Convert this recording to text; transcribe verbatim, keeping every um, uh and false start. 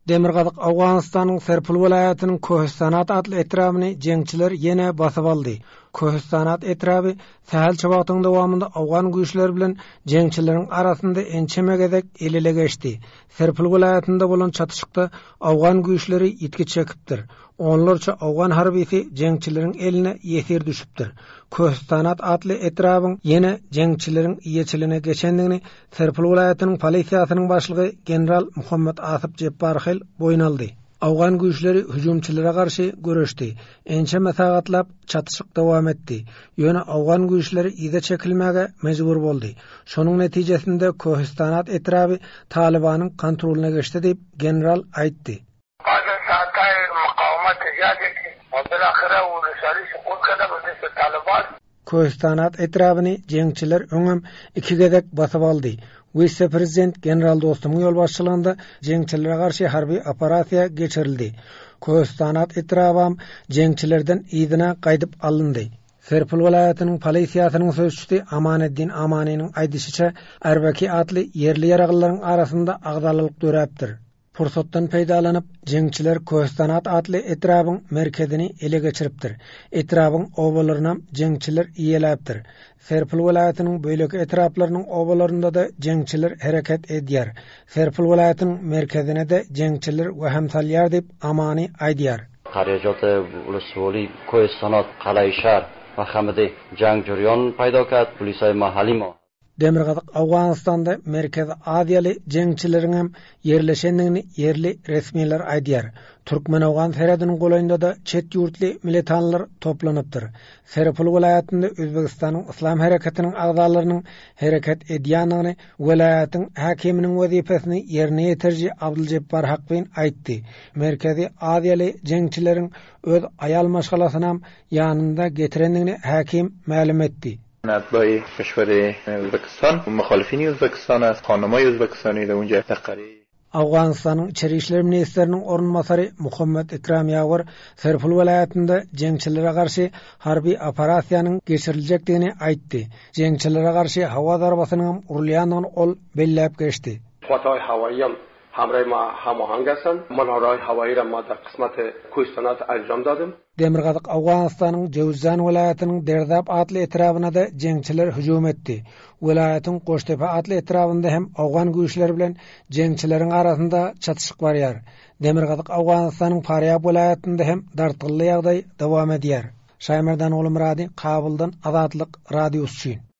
Demirgazyk Awganistan'yň Serpil welaýatynyň Kohistanat adly etrabını jeňçiler ýene basyp aldy. Kohistanat etraby Sähel çabagynyň dowamında Awgan güýçleri bilen jeňçileriň arasynda ençeme gezek elele geçdi. Serpil welaýatynda bolan çatışykda Awgan güýçleri ýitki çekipdir. Onlarça Awgan harbisi jeňçileriň eline ýetir düşüpdir. Kohistanat adly etrabyň ýene jeňçileriň ýeçiline geçendigini Serpil welaýatynyň polisiýasynyň başlygy general Muhammed Asip Jebbarhil boýnaldy. Awgan güýçleri hüjumçylary garşy göreşdi. Ençe mesagatlap çatışyk dowam etdi. Ýöne Awgan güýçleri ýyda çekilmäge mejbur boldy. Şonuň netijesinde Kohistanat etraby Talibanyň kontrolüne geçdi diýip general aýtdy. Kohistanat etrabyny jeňçiler öňem iki gezek basyp aldy. Vice prezident general dostumyň ýol başçylygynda jeňçilere garşy harby operasiýa geçirildi. Kohistanat etrabam jeňçilerden ýydyna gaýdyp alındy. Serpil welaýatynyň polisiýasynyň sözçüsi Amaneddin Amanynyň aýdysynça Erbaki adly yerli ýaraglaryň arasynda agdalylyk döräpdir. Fursatdan peýdalanyp jeňçiler Kohistanat adly etrabyň merkezini ele geçiripdir. Etrabyň obalaryna jeňçiler iýeläpdir. Serpil welaýatynyň böýleki etraplarynyň obalarynda da jeňçiler hereket edýär. Serpil welaýatynyň merkezine de jeňçiler waham salýar diýip Amany aýdýar. Harekat uluswali Kohistanat Qalaýşar we hamdy jang jurýan paýda kat polisy mahallima. Demirgazyk Awganistanda Merkezi Aziýaly jeňçileriň hem yerleşendigini yerli resmiler aýdýar. Türkmen-Awgan serediniň golaýynda da çet ýurtly militanlar toplanypdyr. Serpil welaýatynda Özbegistanyň Islam harekatiniň agdalarynyň hereket edýändigini welaýatyň häkiminiň wezipesini ýerine ýetirji Abduljebbar Hakbyn aýtdy. Merkezi Aziýaly jeňçileriň öz aýal maşgalasyny ýanynda getirendigini häkim ma'lum etdi. اتباع کشور ازبکستان و مخالفین ازبکستان است خانمای ازبکستانی در اونجا تقریبا Awganistanyň içeri işler ministriniň orunmasary Muhammed Ikram Ýagwar Serpil welaýatynda jeňçilere garşy harby operasiýanyň geçiriljekdigini aýtdy. Jeňçilere garşy hawa darbasynyň urulýanyny ol belläp geçdi. Fatay hawaýym hamrahy ma hamohang hastand. Man hawaýy hawaýy ra ma dar qismaty Kohistanat anjam dadım. Demirgazyk Awganistanyň Jewzjan welaýatynyň Derdap adly etrabyna da jeňçiler hüjum etdi. Welaýatyň Goştepe adly etrabynda hem Awgan güýçleri bilen jeňçileriň arasynda çatışyk barýar. Demirgazyk Awganistanyň Faryab welaýatynda hem dartgylly ýagdaý dowam edýär. Şaýmerdan oğlum Radi, Kabuldan Azatlyk radiosu.